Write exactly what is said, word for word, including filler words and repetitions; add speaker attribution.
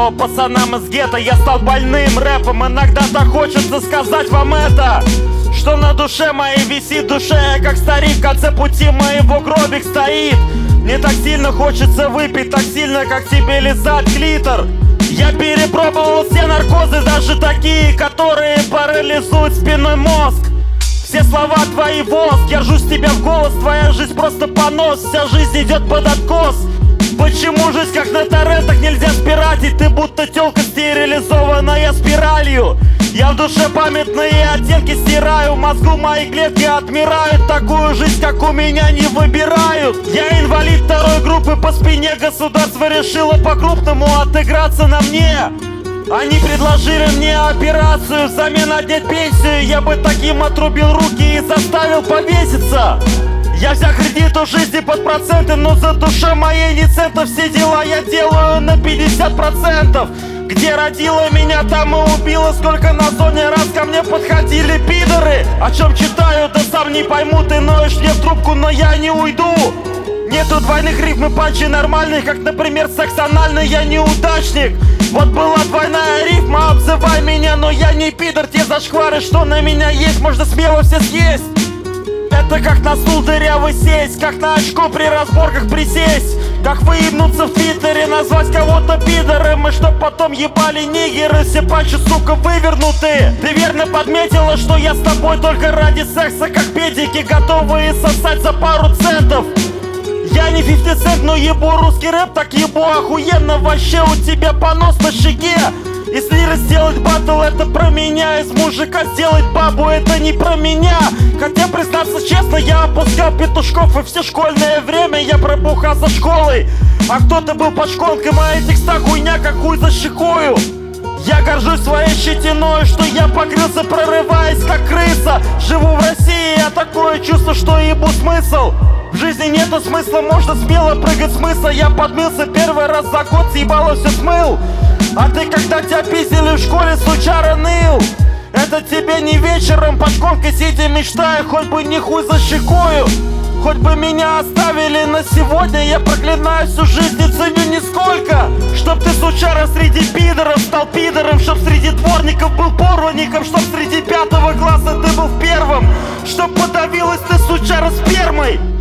Speaker 1: что пацанам из гетто я стал больным рэпом. Иногда так хочется сказать вам это, что на душе моей висит душа, как старик в конце пути моего гробик стоит. Мне так сильно хочется выпить, так сильно, как тебе лизать клитор. Я перепробовал все наркозы, даже такие, которые парализуют спинной мозг. Все слова твои воск, я ржусь тебя в голос, твоя жизнь просто понос, вся жизнь идет под откос. Почему жизнь как на торрентах нельзя спиратить? Ты будто тёлка стерилизованная спиралью. Я в душе памятные оттенки стираю, в мозгу мои клетки отмирают. Такую жизнь, как у меня, не выбирают. Я инвалид второй группы по спине, государство решило по-крупному отыграться на мне. Они предложили мне операцию взамен отнять пенсию. Я бы таким отрубил руки и заставил повеситься. Я взял кредит у жизни под проценты, но за душе моей ни цента. Все дела я делаю на пятьдесят процентов. Где родила меня, там и убила. Сколько на зоне раз ко мне подходили пидоры. О чем читаю, да сам не пойму. Ты ноешь мне в трубку, но я не уйду. Нету двойных рифм и панчей нормальных, как, например, секс анальный, я неудачник. Вот была двойная рифма, обзывай меня, но я не пидор. Те зашквары, что на меня есть, можно смело все съесть. Это как на стул дырявый сесть, как на очко при разборках присесть, как выебнуться в твиттере, назвать кого-то пидором, и чтоб потом ебали нигеры, все панчи, сука, вывернуты. Ты верно подметила, что я с тобой только ради секса, как педики, готовые сосать за пару центов. Я не пятьдесят цент, но ебу русский рэп, так ебу охуенно. Вообще у тебя понос на щеке. Из лиры сделать батл, это про меня. Из мужика сделать бабу, это не про меня. Хотя, признаться честно, я опускал петушков, и все школьное время я пробухал за школой. А кто-то был под шконкой, моя текста хуйня, как хуй за щекою. Я горжусь своей щетиной, что я покрылся, прорываясь как крыса. Живу в России, а такое чувство, что ебу смысл. В жизни нету смысла, можно смело прыгать с мыса. Я подмылся первый раз за год, съебало все смыл. А ты, когда тебя пиздили в школе, сучара, ныл. Это тебе не вечером под шконкой сидя мечтая, хоть бы не хуй за щекою. Хоть бы меня оставили на сегодня, я проклинаю всю жизнь, не ценю нисколько. Чтоб ты, сучара, среди пидоров стал пидором, чтоб среди дворников был порванником, чтоб среди пятого класса ты был в первом, чтоб подавилась ты, сучара, спермой.